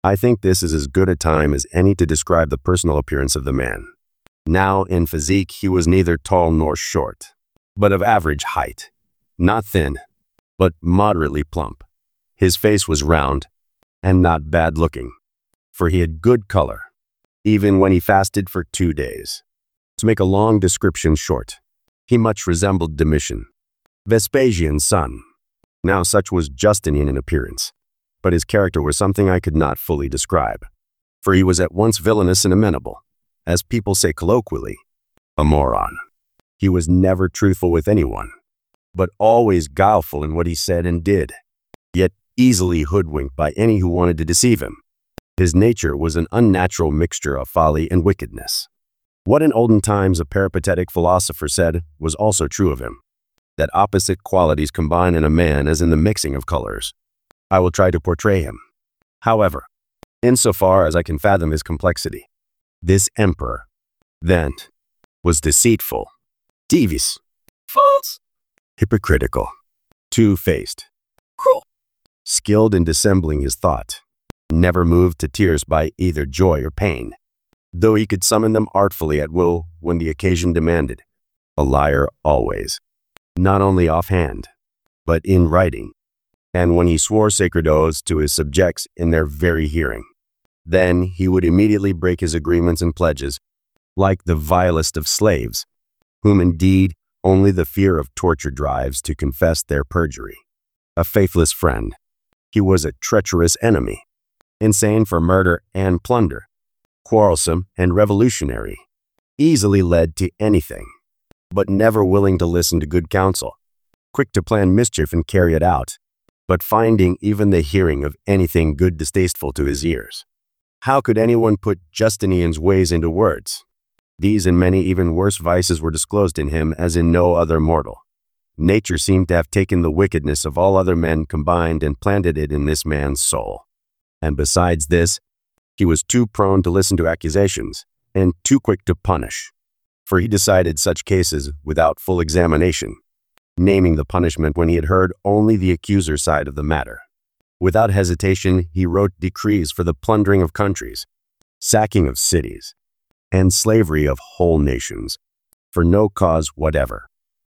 I think this is as good a time as any to describe the personal appearance of the man. Now, in physique, he was neither tall nor short, but of average height. Not thin, but moderately plump. His face was round and not bad looking, for he had good color, even when he fasted for 2 days. To make a long description short, he much resembled Domitian, Vespasian's son. Now such was Justinian in appearance, but his character was something I could not fully describe, for he was at once villainous and amenable, as people say colloquially, a moron. He was never truthful with anyone, but always guileful in what he said and did, yet easily hoodwinked by any who wanted to deceive him. His nature was an unnatural mixture of folly and wickedness. What in olden times a peripatetic philosopher said was also true of him, that opposite qualities combine in a man as in the mixing of colors. I will try to portray him, however, insofar as I can fathom his complexity. This emperor, then, was deceitful, devious, false, hypocritical, two-faced, cruel, skilled in dissembling his thought, never moved to tears by either joy or pain, though he could summon them artfully at will when the occasion demanded, a liar always, not only offhand, but in writing, and when he swore sacred oaths to his subjects in their very hearing. Then he would immediately break his agreements and pledges, like the vilest of slaves, whom indeed only the fear of torture drives to confess their perjury. A faithless friend, he was a treacherous enemy, insane for murder and plunder, quarrelsome and revolutionary, easily led to anything, but never willing to listen to good counsel, quick to plan mischief and carry it out, but finding even the hearing of anything good distasteful to his ears. How could anyone put Justinian's ways into words? These and many even worse vices were disclosed in him as in no other mortal. Nature seemed to have taken the wickedness of all other men combined and planted it in this man's soul. And besides this, he was too prone to listen to accusations and too quick to punish, for he decided such cases without full examination, naming the punishment when he had heard only the accuser's side of the matter. Without hesitation, he wrote decrees for the plundering of countries, sacking of cities, and slavery of whole nations, for no cause whatever.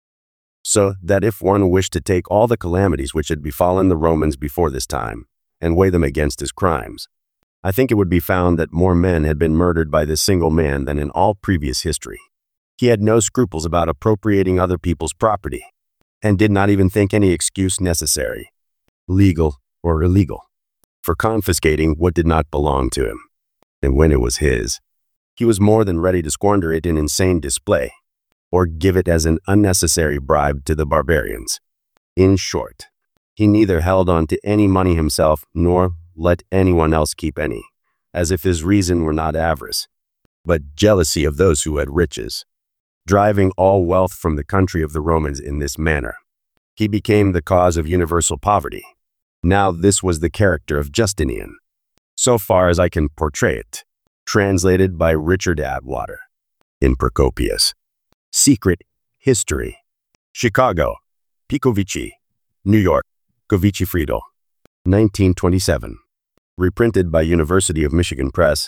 So that if one wished to take all the calamities which had befallen the Romans before this time, and weigh them against his crimes, I think it would be found that more men had been murdered by this single man than in all previous history. He had no scruples about appropriating other people's property, and did not even think any excuse necessary, legal or illegal, for confiscating what did not belong to him. And when it was his, he was more than ready to squander it in insane display, or give it as an unnecessary bribe to the barbarians. In short, he neither held on to any money himself nor let anyone else keep any, as if his reason were not avarice, but jealousy of those who had riches. Driving all wealth from the country of the Romans in this manner, he became the cause of universal poverty. Now this was the character of Justinian, so far as I can portray it, translated by Richard Atwater, in Procopius. Secret History. Chicago, Picovici, New York, Covici Friedel, 1927. Reprinted by University of Michigan Press,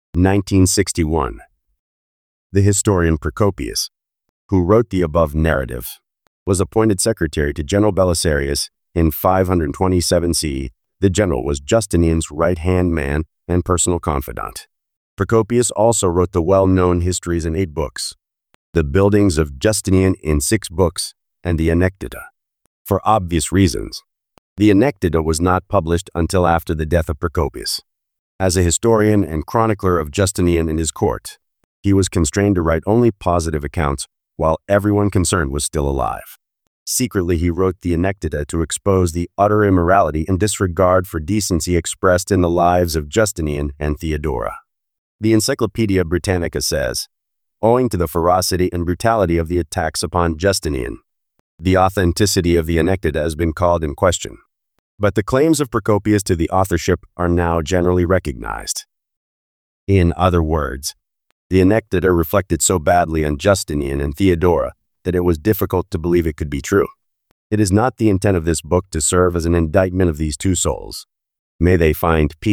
1961. The historian Procopius, who wrote the above narrative, was appointed secretary to General Belisarius in 527 CE. The general was Justinian's right-hand man and personal confidant. Procopius also wrote the well-known histories in 8 books, the buildings of Justinian in 6 books, and the Anecdota. For obvious reasons, the Anecdota was not published until after the death of Procopius. As a historian and chronicler of Justinian and his court, he was constrained to write only positive accounts while everyone concerned was still alive. Secretly, he wrote the Anecdota to expose the utter immorality and disregard for decency expressed in the lives of Justinian and Theodora. The Encyclopedia Britannica says, owing to the ferocity and brutality of the attacks upon Justinian, the authenticity of the Anecdota has been called in question. But the claims of Procopius to the authorship are now generally recognized. In other words, the Anecdota reflected so badly on Justinian and Theodora that it was difficult to believe it could be true. It is not the intent of this book to serve as an indictment of these two souls. May they find peace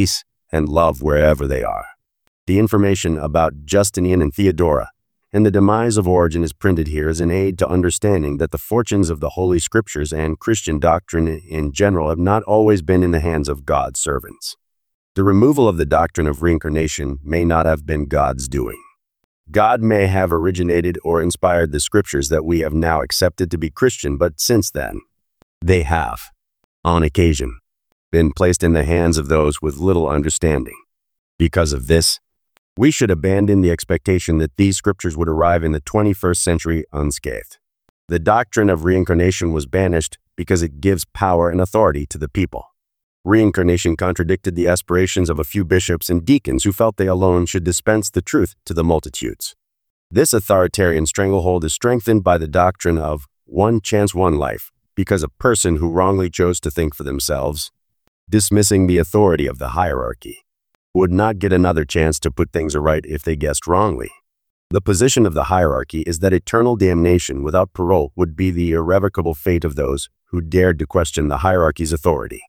and love wherever they are. The information about Justinian and Theodora and the demise of Origen is printed here as an aid to understanding that the fortunes of the Holy Scriptures and Christian doctrine in general have not always been in the hands of God's servants. The removal of the doctrine of reincarnation may not have been God's doing. God may have originated or inspired the Scriptures that we have now accepted to be Christian, but since then, they have, on occasion, been placed in the hands of those with little understanding. Because of this, we should abandon the expectation that these Scriptures would arrive in the 21st century unscathed. The doctrine of reincarnation was banished because it gives power and authority to the people. Reincarnation contradicted the aspirations of a few bishops and deacons who felt they alone should dispense the truth to the multitudes. This authoritarian stranglehold is strengthened by the doctrine of one chance, one life, because a person who wrongly chose to think for themselves, dismissing the authority of the hierarchy, would not get another chance to put things right if they guessed wrongly. The position of the hierarchy is that eternal damnation without parole would be the irrevocable fate of those who dared to question the hierarchy's authority.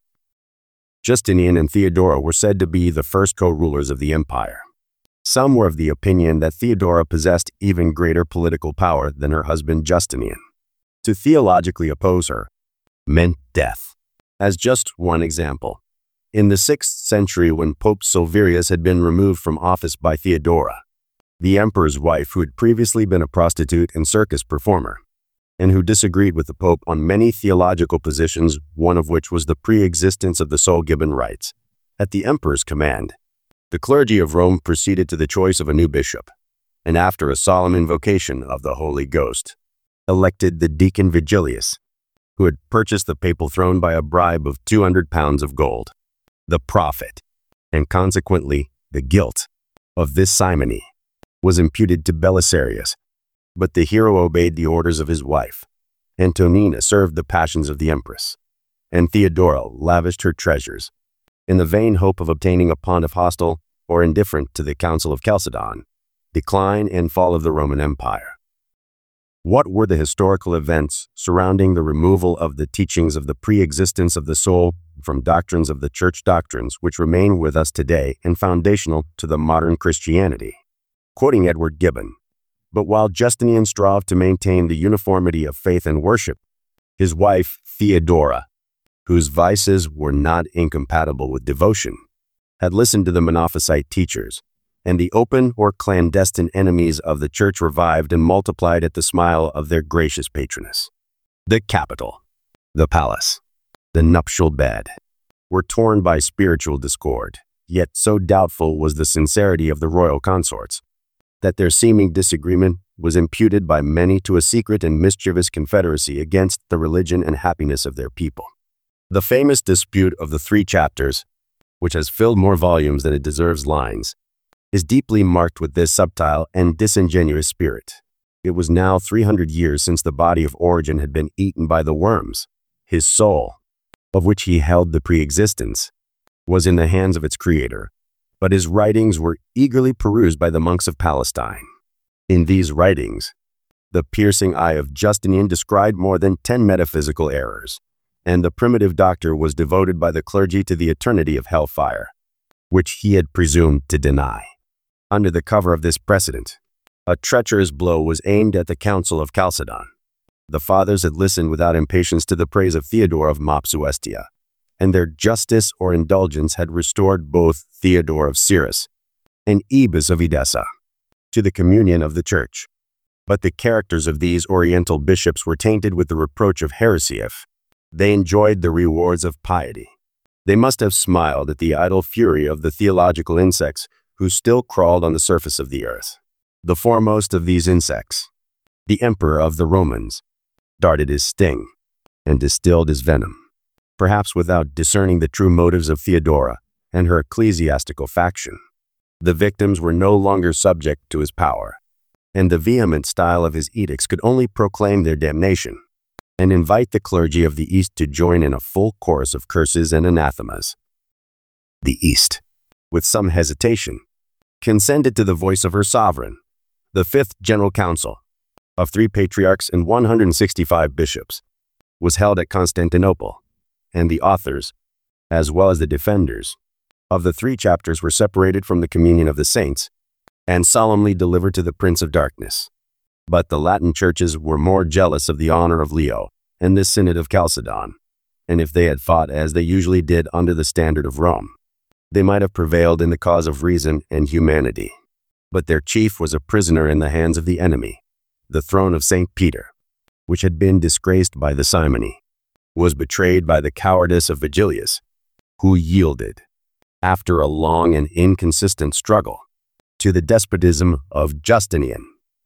Justinian and Theodora were said to be the first co-rulers of the empire. Some were of the opinion that Theodora possessed even greater political power than her husband Justinian. To theologically oppose her meant death. As just one example, in the 6th century, when Pope Silverius had been removed from office by Theodora, the emperor's wife, who had previously been a prostitute and circus performer, and who disagreed with the Pope on many theological positions, one of which was the pre-existence of the soul given rights, at the emperor's command, the clergy of Rome proceeded to the choice of a new bishop, and after a solemn invocation of the Holy Ghost, elected the deacon Vigilius, who had purchased the papal throne by a bribe of 200 pounds of gold. The profit, and consequently the guilt, of this simony was imputed to Belisarius, but the hero obeyed the orders of his wife. Antonina served the passions of the empress, and Theodora lavished her treasures, in the vain hope of obtaining a pontiff hostile or indifferent to the Council of Chalcedon, decline and fall of the Roman Empire. What were the historical events surrounding the removal of the teachings of the pre-existence of the soul from doctrines of the church doctrines which remain with us today and foundational to the modern Christianity? Quoting Edward Gibbon, "But while Justinian strove to maintain the uniformity of faith and worship, his wife Theodora, whose vices were not incompatible with devotion, had listened to the Monophysite teachers, and the open or clandestine enemies of the church revived and multiplied at the smile of their gracious patroness. The capital, the palace, the nuptial bed, were torn by spiritual discord, yet so doubtful was the sincerity of the royal consorts, that their seeming disagreement was imputed by many to a secret and mischievous confederacy against the religion and happiness of their people. The famous dispute of the 3 chapters, which has filled more volumes than it deserves lines, is deeply marked with this subtle and disingenuous spirit. It was now 300 years since the body of Origen had been eaten by the worms. His soul, of which he held the pre-existence, was in the hands of its creator, but his writings were eagerly perused by the monks of Palestine. In these writings, the piercing eye of Justinian described more than 10 metaphysical errors, and the primitive doctor was devoted by the clergy to the eternity of hellfire, which he had presumed to deny. Under the cover of this precedent, a treacherous blow was aimed at the Council of Chalcedon. The fathers had listened without impatience to the praise of Theodore of Mopsuestia, and their justice or indulgence had restored both Theodore of Cyrus and Ebus of Edessa to the communion of the Church. But the characters of these Oriental bishops were tainted with the reproach of heresy if they enjoyed the rewards of piety. They must have smiled at the idle fury of the theological insects who still crawled on the surface of the earth. The foremost of these insects, the Emperor of the Romans, darted his sting and distilled his venom, perhaps without discerning the true motives of Theodora and her ecclesiastical faction. The victims were no longer subject to his power, and the vehement style of his edicts could only proclaim their damnation and invite the clergy of the East to join in a full chorus of curses and anathemas. The East, with some hesitation, consented to the voice of her sovereign. The 5th General Council, of 3 patriarchs and 165 bishops, was held at Constantinople, and the authors, as well as the defenders, of the 3 chapters were separated from the communion of the saints and solemnly delivered to the prince of darkness. But the Latin churches were more jealous of the honor of Leo and the Synod of Chalcedon, and if they had fought as they usually did under the standard of Rome, they might have prevailed in the cause of reason and humanity. But their chief was a prisoner in the hands of the enemy. The throne of St. Peter, which had been disgraced by the simony, was betrayed by the cowardice of Vigilius, who yielded, after a long and inconsistent struggle, to the despotism of Justinian.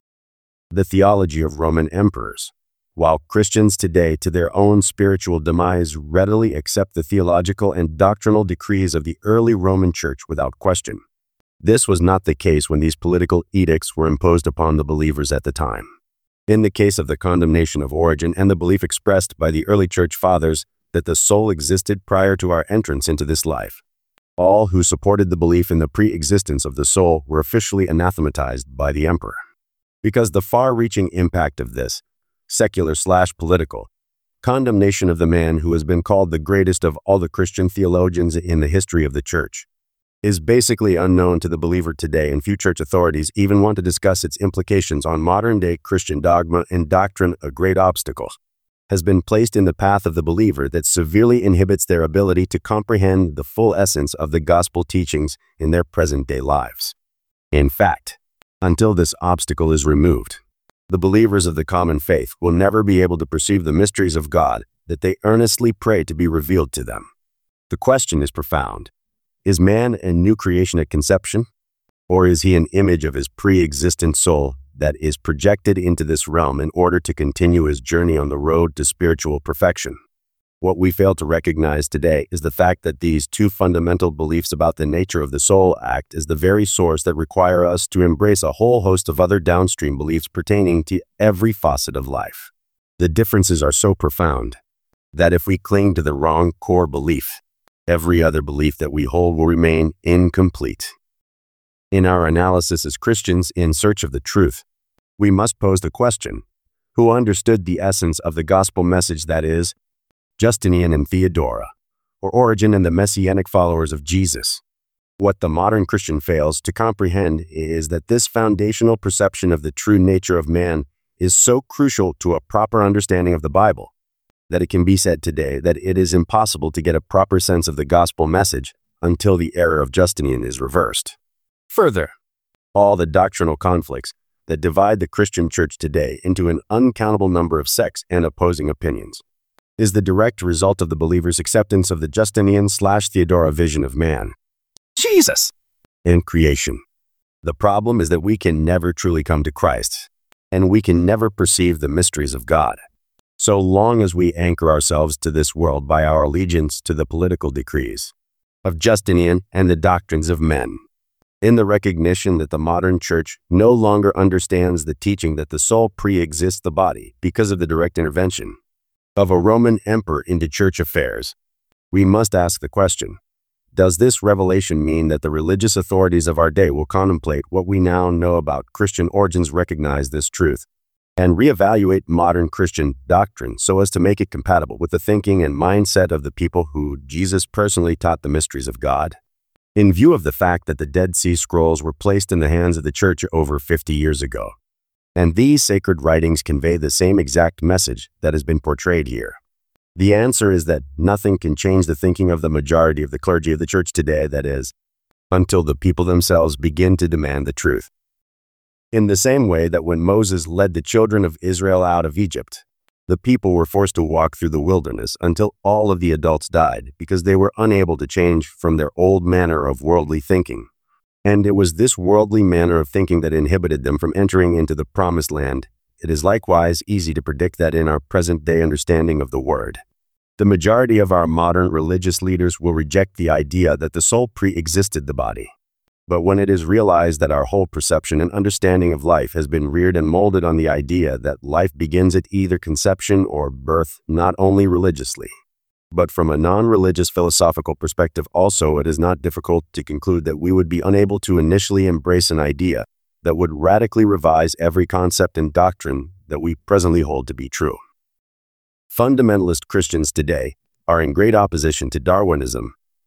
The theology of Roman emperors, while Christians today to their own spiritual demise readily accept the theological and doctrinal decrees of the early Roman Church without question. This was not the case when these political edicts were imposed upon the believers at the time. In the case of the condemnation of Origen and the belief expressed by the early Church Fathers that the soul existed prior to our entrance into this life, all who supported the belief in the pre-existence of the soul were officially anathematized by the emperor. Because the far-reaching impact of this, secular/political, condemnation of the man who has been called the greatest of all the Christian theologians in the history of the Church, is basically unknown to the believer today, and few church authorities even want to discuss its implications on modern-day Christian dogma and doctrine. A great obstacle has been placed in the path of the believer that severely inhibits their ability to comprehend the full essence of the gospel teachings in their present-day lives. In fact, until this obstacle is removed, the believers of the common faith will never be able to perceive the mysteries of God that they earnestly pray to be revealed to them. The question is profound. Is man a new creation at conception? Or is he an image of his pre-existent soul that is projected into this realm in order to continue his journey on the road to spiritual perfection? What we fail to recognize today is the fact that these 2 fundamental beliefs about the nature of the soul act as the very source that require us to embrace a whole host of other downstream beliefs pertaining to every facet of life. The differences are so profound that if we cling to the wrong core belief, every other belief that we hold will remain incomplete. In our analysis as Christians in search of the truth, we must pose the question: who understood the essence of the gospel message, that is, Justinian and Theodora, or Origen and the messianic followers of Jesus? What the modern Christian fails to comprehend is that this foundational perception of the true nature of man is so crucial to a proper understanding of the Bible that it can be said today that it is impossible to get a proper sense of the gospel message until the error of Justinian is reversed. Further, all the doctrinal conflicts that divide the Christian church today into an uncountable number of sects and opposing opinions is the direct result of the believer's acceptance of the Justinian/Theodora vision of man, Jesus, and creation. The problem is that we can never truly come to Christ, and we can never perceive the mysteries of God, so long as we anchor ourselves to this world by our allegiance to the political decrees of Justinian and the doctrines of men. In the recognition that the modern church no longer understands the teaching that the soul pre-exists the body because of the direct intervention of a Roman emperor into church affairs, we must ask the question: does this revelation mean that the religious authorities of our day will contemplate what we now know about Christian origins, recognize this truth, and reevaluate modern Christian doctrine so as to make it compatible with the thinking and mindset of the people who Jesus personally taught the mysteries of God? In view of the fact that the Dead Sea Scrolls were placed in the hands of the church over 50 years ago, and these sacred writings convey the same exact message that has been portrayed here, the answer is that nothing can change the thinking of the majority of the clergy of the church today, that is, until the people themselves begin to demand the truth. In the same way that when Moses led the children of Israel out of Egypt, the people were forced to walk through the wilderness until all of the adults died because they were unable to change from their old manner of worldly thinking. And it was this worldly manner of thinking that inhibited them from entering into the promised land. It is likewise easy to predict that in our present-day understanding of the Word, the majority of our modern religious leaders will reject the idea that the soul pre-existed the body. But when it is realized that our whole perception and understanding of life has been reared and molded on the idea that life begins at either conception or birth, not only religiously, but from a non-religious philosophical perspective also, it is not difficult to conclude that we would be unable to initially embrace an idea that would radically revise every concept and doctrine that we presently hold to be true. Fundamentalist Christians today are in great opposition to Darwinism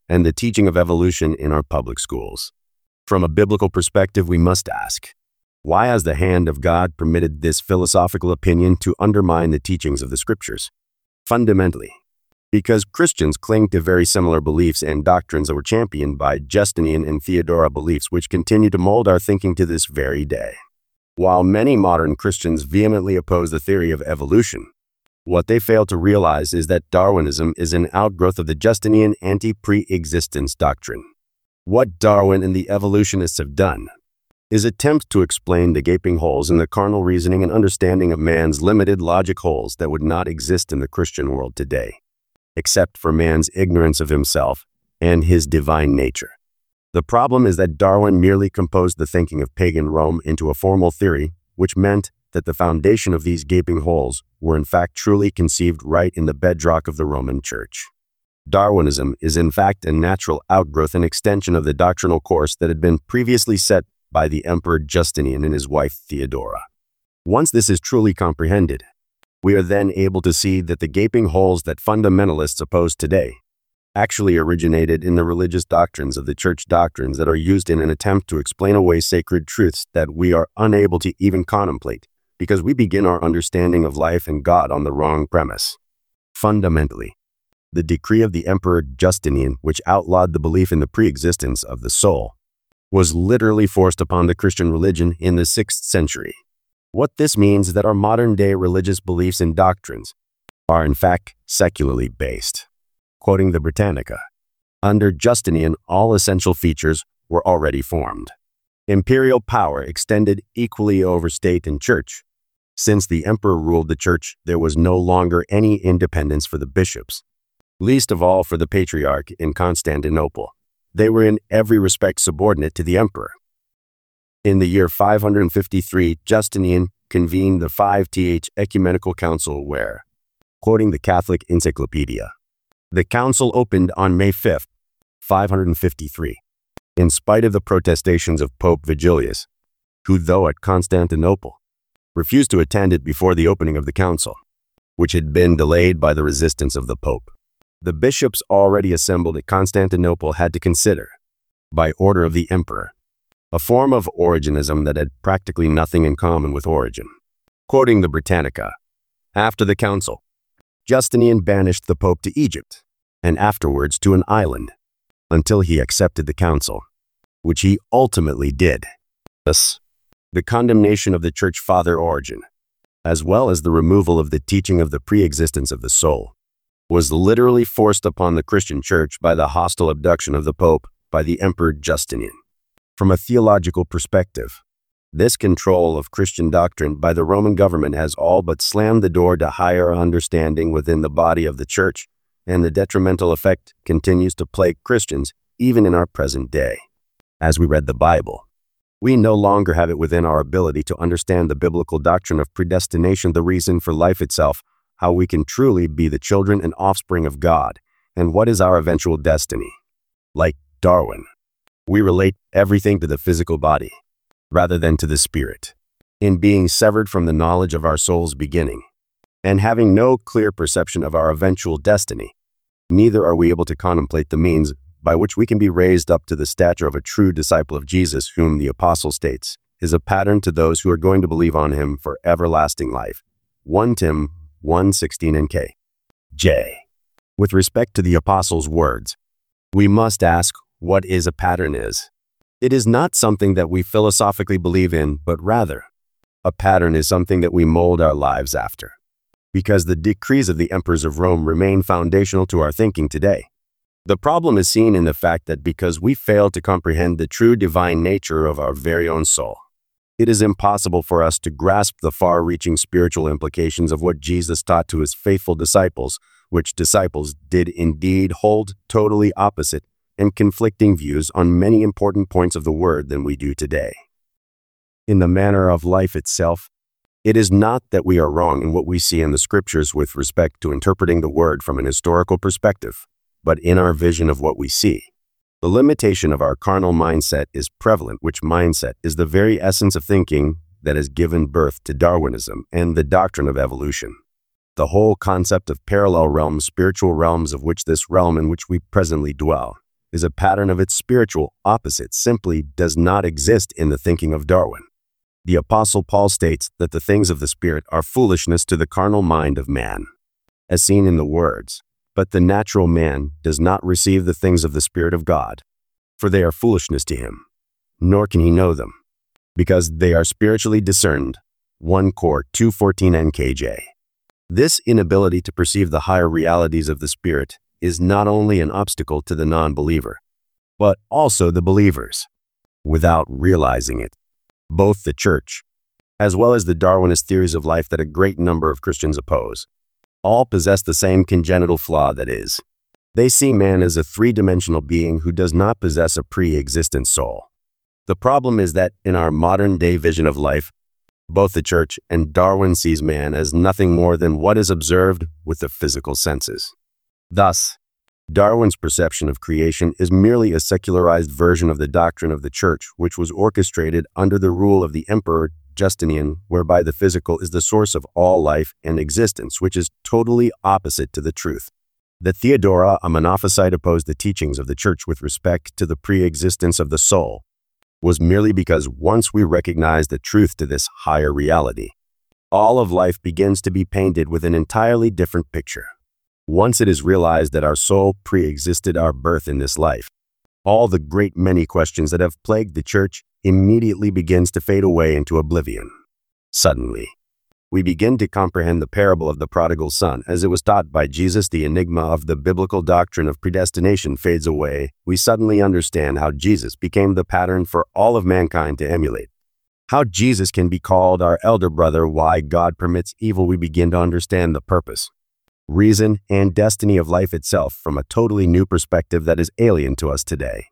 and the teaching of evolution in our public schools. From a biblical perspective, we must ask, why has the hand of God permitted this philosophical opinion to undermine the teachings of the Scriptures? Fundamentally, because Christians cling to very similar beliefs and doctrines that were championed by Justinian and Theodora, beliefs which continue to mold our thinking to this very day. While many modern Christians vehemently oppose the theory of evolution, what they fail to realize is that Darwinism is an outgrowth of the Justinian anti-pre-existence doctrine. What Darwin and the evolutionists have done is attempt to explain the gaping holes in the carnal reasoning and understanding of man's limited logic, holes that would not exist in the Christian world today, except for man's ignorance of himself and his divine nature. The problem is that Darwin merely composed the thinking of pagan Rome into a formal theory, which meant that the foundation of these gaping holes were in fact truly conceived right in the bedrock of the Roman Church. Darwinism is in fact a natural outgrowth and extension of the doctrinal course that had been previously set by the Emperor Justinian and his wife Theodora. Once this is truly comprehended, we are then able to see that the gaping holes that fundamentalists oppose today actually originated in the religious doctrines of the church, doctrines that are used in an attempt to explain away sacred truths that we are unable to even contemplate because we begin our understanding of life and God on the wrong premise. Fundamentally, the decree of the Emperor Justinian, which outlawed the belief in the pre-existence of the soul, was literally forced upon the Christian religion in the 6th century. What this means is that our modern-day religious beliefs and doctrines are in fact secularly based. Quoting the Britannica, under Justinian, all essential features were already formed. Imperial power extended equally over state and church. Since the emperor ruled the church, there was no longer any independence for the bishops, least of all for the patriarch in Constantinople. They were in every respect subordinate to the emperor. In the year 553, Justinian convened the 5th Ecumenical Council where, quoting the Catholic Encyclopedia, the council opened on May 5, 553, in spite of the protestations of Pope Vigilius, who, though at Constantinople, refused to attend it before the opening of the council, which had been delayed by the resistance of the Pope. The bishops already assembled at Constantinople had to consider, by order of the emperor, a form of Origenism that had practically nothing in common with Origen. Quoting the Britannica, after the council, Justinian banished the Pope to Egypt, and afterwards to an island, until he accepted the council, which he ultimately did. Thus, the condemnation of the Church Father Origen, as well as the removal of the teaching of the pre-existence of the soul, was literally forced upon the Christian Church by the hostile abduction of the Pope by the Emperor Justinian. From a theological perspective, this control of Christian doctrine by the Roman government has all but slammed the door to higher understanding within the body of the Church, and the detrimental effect continues to plague Christians even in our present day. As we read the Bible, we no longer have it within our ability to understand the biblical doctrine of predestination, the reason for life itself, how we can truly be the children and offspring of God, and what is our eventual destiny. Like Darwin, we relate everything to the physical body, rather than to the spirit. In being severed from the knowledge of our soul's beginning, and having no clear perception of our eventual destiny, neither are we able to contemplate the means by which we can be raised up to the stature of a true disciple of Jesus, whom the apostle states is a pattern to those who are going to believe on him for everlasting life. 1 Tim 1:16 and J. With respect to the apostle's words, we must ask what is a pattern is. It is not something that we philosophically believe in, but rather, a pattern is something that we mold our lives after. Because the decrees of the emperors of Rome remain foundational to our thinking today. The problem is seen in the fact that because we fail to comprehend the true divine nature of our very own soul, it is impossible for us to grasp the far-reaching spiritual implications of what Jesus taught to his faithful disciples, which disciples did indeed hold totally opposite and conflicting views on many important points of the word than we do today. In the manner of life itself, it is not that we are wrong in what we see in the scriptures with respect to interpreting the word from an historical perspective, but in our vision of what we see. The limitation of our carnal mindset is prevalent, which mindset is the very essence of thinking that has given birth to Darwinism and the doctrine of evolution. The whole concept of parallel realms, spiritual realms, of which this realm in which we presently dwell, is a pattern of its spiritual opposite simply does not exist in the thinking of Darwin. The Apostle Paul states that the things of the Spirit are foolishness to the carnal mind of man, as seen in the words, "But the natural man does not receive the things of the Spirit of God, for they are foolishness to him, nor can he know them, because they are spiritually discerned." 1 Cor 2:14 NKJ. This inability to perceive the higher realities of the Spirit is not only an obstacle to the non-believer, but also the believers. Without realizing it, both the church, as well as the Darwinist theories of life that a great number of Christians oppose, all possess the same congenital flaw, that is, they see man as a three-dimensional being who does not possess a pre-existent soul. The problem is that in our modern-day vision of life, both the church and Darwin sees man as nothing more than what is observed with the physical senses. Thus, Darwin's perception of creation is merely a secularized version of the doctrine of the church, which was orchestrated under the rule of the Emperor Justinian, whereby the physical is the source of all life and existence, which is totally opposite to the truth. That Theodora, a Monophysite, opposed the teachings of the church with respect to the pre-existence of the soul was merely because once we recognize the truth to this higher reality, all of life begins to be painted with an entirely different picture. Once it is realized that our soul pre-existed our birth in this life, all the great many questions that have plagued the church immediately begins to fade away into oblivion. Suddenly, we begin to comprehend the parable of the prodigal son as it was taught by Jesus. The enigma of the biblical doctrine of predestination fades away. We suddenly understand how Jesus became the pattern for all of mankind to emulate. How Jesus can be called our elder brother, why God permits evil. We begin to understand the purpose, reason, and destiny of life itself from a totally new perspective that is alien to us today.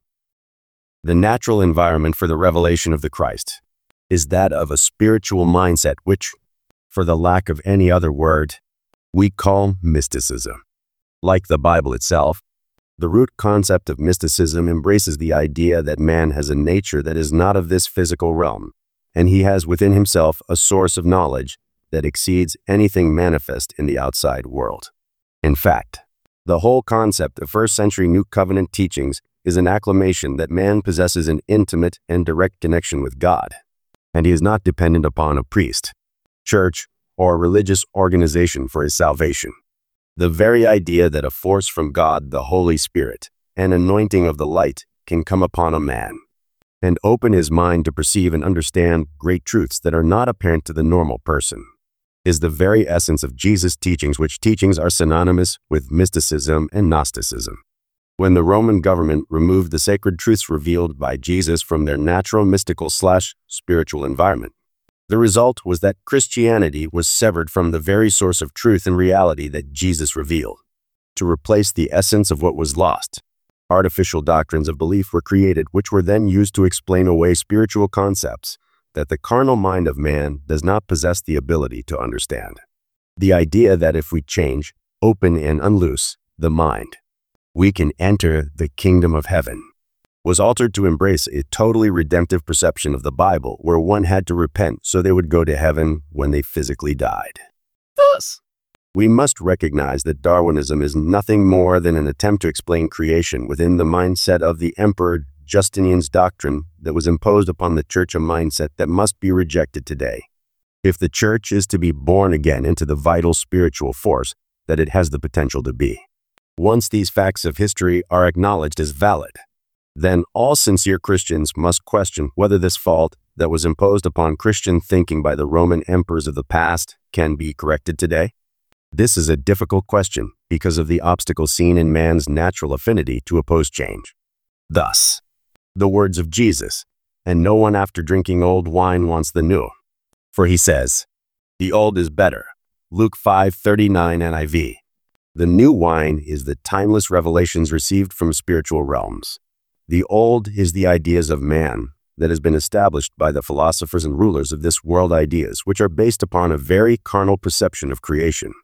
The natural environment for the revelation of the Christ is that of a spiritual mindset which, for the lack of any other word, we call mysticism. Like the Bible itself, the root concept of mysticism embraces the idea that man has a nature that is not of this physical realm, and he has within himself a source of knowledge that exceeds anything manifest in the outside world. In fact, the whole concept of first-century New Covenant teachings is an acclamation that man possesses an intimate and direct connection with God, and he is not dependent upon a priest, church, or religious organization for his salvation. The very idea that a force from God, the Holy Spirit, an anointing of the light, can come upon a man and open his mind to perceive and understand great truths that are not apparent to the normal person is the very essence of Jesus' teachings, which teachings are synonymous with mysticism and Gnosticism. When the Roman government removed the sacred truths revealed by Jesus from their natural mystical/spiritual environment, the result was that Christianity was severed from the very source of truth and reality that Jesus revealed. To replace the essence of what was lost, artificial doctrines of belief were created, which were then used to explain away spiritual concepts that the carnal mind of man does not possess the ability to understand. The idea that if we change, open, and unloose the mind, we can enter the kingdom of heaven was altered to embrace a totally redemptive perception of the Bible, where one had to repent so they would go to heaven when they physically died. Thus, we must recognize that Darwinism is nothing more than an attempt to explain creation within the mindset of the Emperor Justinian's doctrine that was imposed upon the church, a mindset that must be rejected today. If the church is to be born again into the vital spiritual force that it has the potential to be, once these facts of history are acknowledged as valid, then all sincere Christians must question whether this fault that was imposed upon Christian thinking by the Roman emperors of the past can be corrected today. This is a difficult question because of the obstacle seen in man's natural affinity to oppose change. Thus, the words of Jesus, "And no one after drinking old wine wants the new, for he says, the old is better." Luke 5:39 NIV. The new wine is the timeless revelations received from spiritual realms. The old is the ideas of man that has been established by the philosophers and rulers of this world, ideas which are based upon a very carnal perception of creation.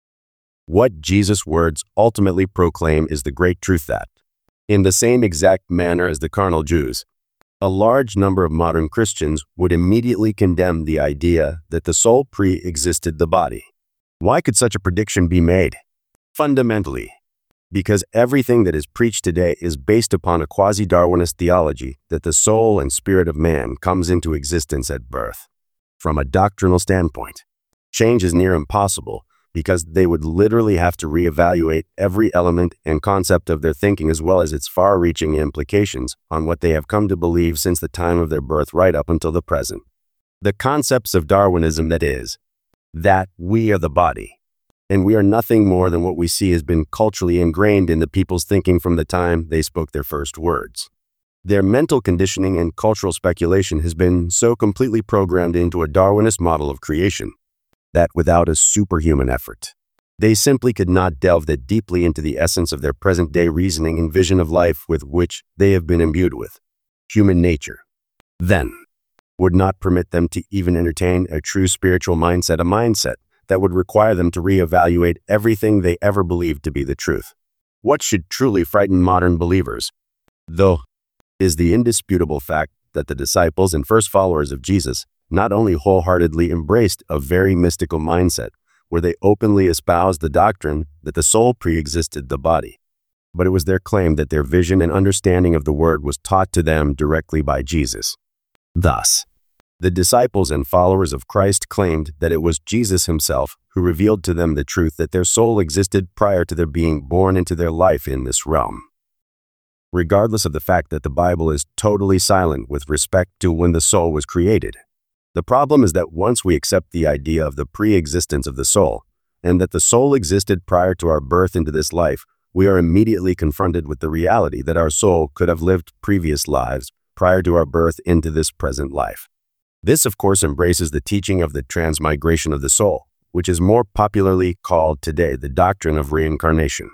What Jesus' words ultimately proclaim is the great truth that, in the same exact manner as the carnal Jews, a large number of modern Christians would immediately condemn the idea that the soul pre-existed the body. Why could such a prediction be made? Fundamentally, because everything that is preached today is based upon a quasi-Darwinist theology that the soul and spirit of man comes into existence at birth. From a doctrinal standpoint, change is near impossible because they would literally have to reevaluate every element and concept of their thinking as well as its far-reaching implications on what they have come to believe since the time of their birth right up until the present. The concepts of Darwinism, that is, that we are the body, and we are nothing more than what we see has been culturally ingrained in the people's thinking from the time they spoke their first words. Their mental conditioning and cultural speculation has been so completely programmed into a Darwinist model of creation that without a superhuman effort, they simply could not delve that deeply into the essence of their present-day reasoning and vision of life with which they have been imbued with. Human nature, then, would not permit them to even entertain a true spiritual mindset, a mindset that would require them to reevaluate everything they ever believed to be the truth. What should truly frighten modern believers, though, is the indisputable fact that the disciples and first followers of Jesus not only wholeheartedly embraced a very mystical mindset, where they openly espoused the doctrine that the soul pre-existed the body, but it was their claim that their vision and understanding of the Word was taught to them directly by Jesus. Thus, the disciples and followers of Christ claimed that it was Jesus himself who revealed to them the truth that their soul existed prior to their being born into their life in this realm. Regardless of the fact that the Bible is totally silent with respect to when the soul was created, the problem is that once we accept the idea of the pre-existence of the soul, and that the soul existed prior to our birth into this life, we are immediately confronted with the reality that our soul could have lived previous lives prior to our birth into this present life. This, of course, embraces the teaching of the transmigration of the soul, which is more popularly called today the doctrine of reincarnation.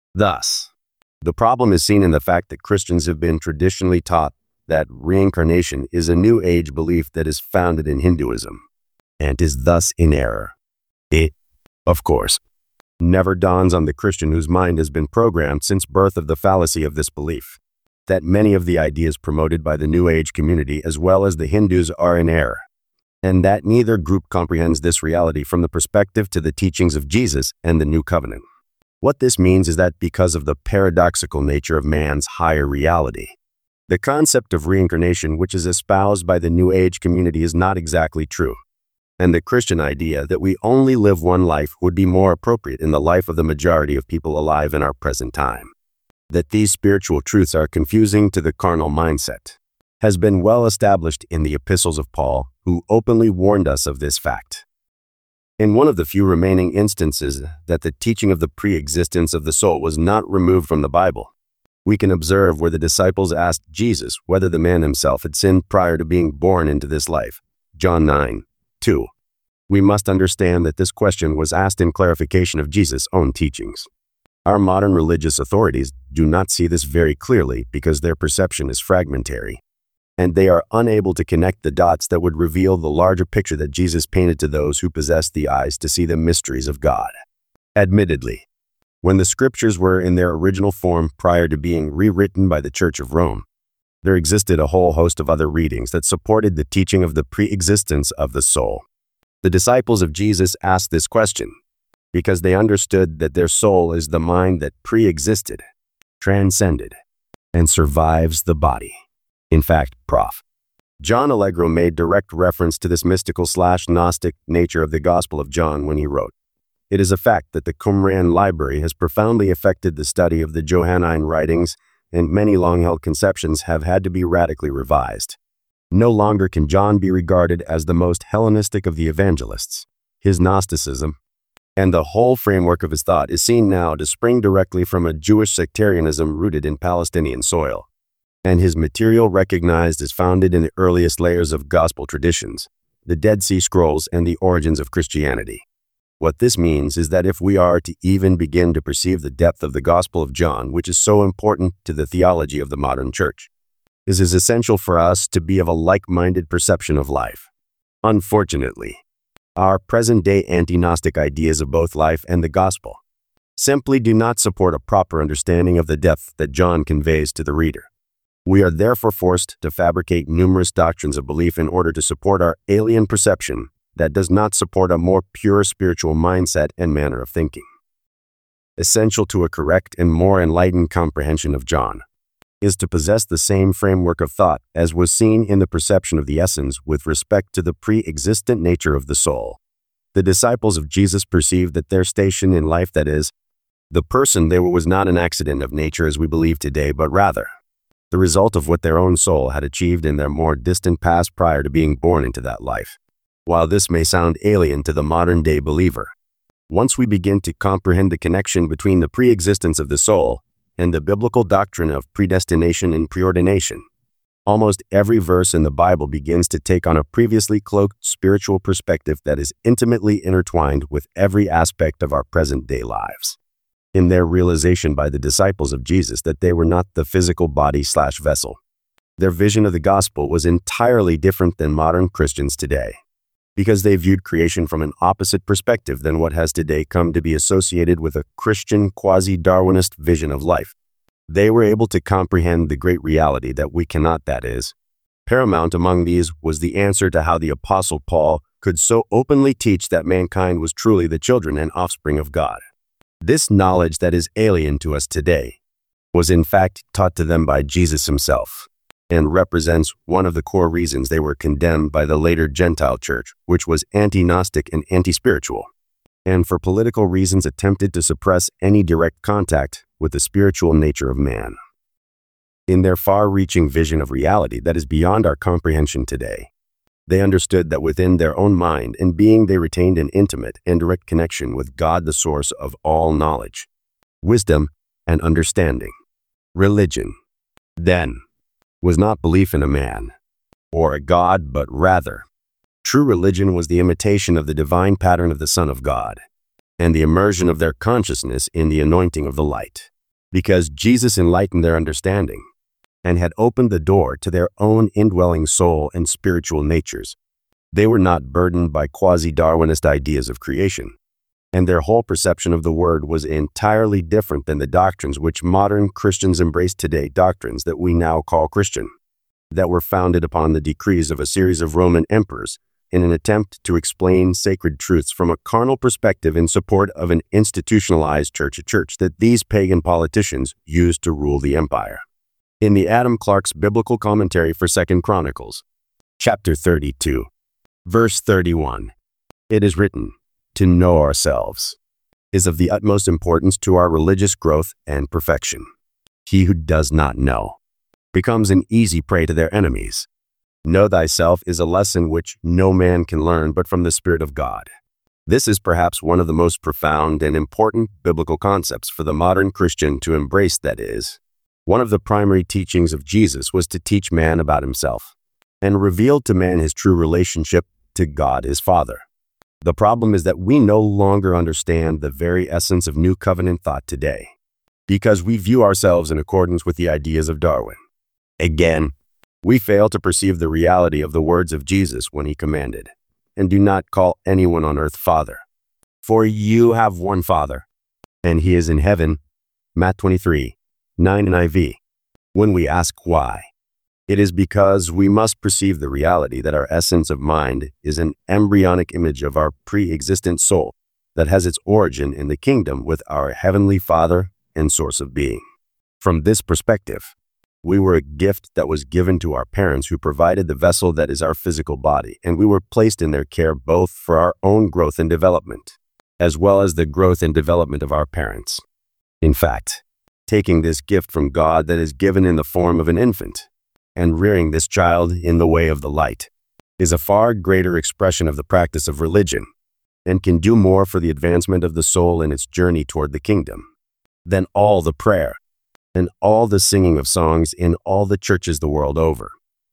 Thus, the problem is seen in the fact that Christians have been traditionally taught that reincarnation is a New Age belief that is founded in Hinduism, and is thus in error. It, of course, never dawns on the Christian whose mind has been programmed since birth of the fallacy of this belief, that many of the ideas promoted by the New Age community as well as the Hindus are in error, and that neither group comprehends this reality from the perspective to the teachings of Jesus and the New Covenant. What this means is that because of the paradoxical nature of man's higher reality, the concept of reincarnation which is espoused by the New Age community is not exactly true, and the Christian idea that we only live one life would be more appropriate in the life of the majority of people alive in our present time. That these spiritual truths are confusing to the carnal mindset has been well established in the epistles of Paul, who openly warned us of this fact. In one of the few remaining instances that the teaching of the pre-existence of the soul was not removed from the Bible, we can observe where the disciples asked Jesus whether the man himself had sinned prior to being born into this life. John 9:2. We must understand that this question was asked in clarification of Jesus' own teachings. Our modern religious authorities do not see this very clearly because their perception is fragmentary, and they are unable to connect the dots that would reveal the larger picture that Jesus painted to those who possess the eyes to see the mysteries of God. Admittedly, when the scriptures were in their original form prior to being rewritten by the Church of Rome, there existed a whole host of other readings that supported the teaching of the pre-existence of the soul. The disciples of Jesus asked this question because they understood that their soul is the mind that pre-existed, transcended, and survives the body. In fact, Prof. John Allegro made direct reference to this mystical/Gnostic nature of the Gospel of John when he wrote, "It is a fact that the Qumran library has profoundly affected the study of the Johannine writings, and many long-held conceptions have had to be radically revised. No longer can John be regarded as the most Hellenistic of the evangelists. His Gnosticism, and the whole framework of his thought is seen now to spring directly from a Jewish sectarianism rooted in Palestinian soil, and his material recognized as founded in the earliest layers of gospel traditions, the Dead Sea Scrolls and the origins of Christianity. What this means is that if we are to even begin to perceive the depth of the Gospel of John, which is so important to the theology of the modern church, it is essential for us to be of a like-minded perception of life. Unfortunately, our present-day anti-Gnostic ideas of both life and the Gospel simply do not support a proper understanding of the depth that John conveys to the reader. We are therefore forced to fabricate numerous doctrines of belief in order to support our alien perception that does not support a more pure spiritual mindset and manner of thinking. essential to a correct and more enlightened comprehension of John, is to possess the same framework of thought as was seen in the perception of the essence with respect to the pre-existent nature of the soul. The disciples of Jesus perceived that their station in life, that is, the person they were, was not an accident of nature as we believe today, but rather the result of what their own soul had achieved in their more distant past prior to being born into that life. While this may sound alien to the modern-day believer, once we begin to comprehend the connection between the pre-existence of the soul and the biblical doctrine of predestination and preordination, almost every verse in the Bible begins to take on a previously cloaked spiritual perspective that is intimately intertwined with every aspect of our present-day lives. In their realization by the disciples of Jesus that they were not the physical body/vessel, their vision of the gospel was entirely different than modern Christians today, because they viewed creation from an opposite perspective than what has today come to be associated with a Christian quasi-Darwinist vision of life. They were able to comprehend the great reality that we cannot, that is. Paramount among these was the answer to how the Apostle Paul could so openly teach that mankind was truly the children and offspring of God. This knowledge that is alien to us today was in fact taught to them by Jesus himself, and represents one of the core reasons they were condemned by the later Gentile church, which was anti-Gnostic and anti-spiritual, and for political reasons attempted to suppress any direct contact with the spiritual nature of man. In their far-reaching vision of reality that is beyond our comprehension today, they understood that within their own mind and being they retained an intimate and direct connection with God, the source of all knowledge, wisdom, and understanding. Religion, then, was not belief in a man or a God, but rather, true religion was the imitation of the divine pattern of the Son of God and the immersion of their consciousness in the anointing of the light. Because Jesus enlightened their understanding and had opened the door to their own indwelling soul and spiritual natures, they were not burdened by quasi-Darwinist ideas of creation, and their whole perception of the Word was entirely different than the doctrines which modern Christians embrace today, doctrines that we now call Christian, that were founded upon the decrees of a series of Roman emperors in an attempt to explain sacred truths from a carnal perspective in support of an institutionalized church that these pagan politicians used to rule the empire. In the Adam Clarke's biblical commentary for 2 Chronicles, chapter 32, verse 31, it is written, "To know ourselves is of the utmost importance to our religious growth and perfection. He who does not know becomes an easy prey to their enemies. Know thyself is a lesson which no man can learn but from the Spirit of God." This is perhaps one of the most profound and important biblical concepts for the modern Christian to embrace, that is, one of the primary teachings of Jesus was to teach man about himself and reveal to man his true relationship to God his Father. The problem is that we no longer understand the very essence of New Covenant thought today, because we view ourselves in accordance with the ideas of Darwin. Again, we fail to perceive the reality of the words of Jesus when he commanded, "And do not call anyone on earth Father, for you have one Father, and he is in heaven." Matt 23:9 NIV. When we ask why, it is because we must perceive the reality that our essence of mind is an embryonic image of our pre-existent soul that has its origin in the kingdom with our Heavenly Father and source of being. From this perspective, we were a gift that was given to our parents who provided the vessel that is our physical body, and we were placed in their care both for our own growth and development, as well as the growth and development of our parents. In fact, taking this gift from God that is given in the form of an infant and rearing this child in the way of the light is a far greater expression of the practice of religion and can do more for the advancement of the soul in its journey toward the kingdom than all the prayer and all the singing of songs in all the churches the world over.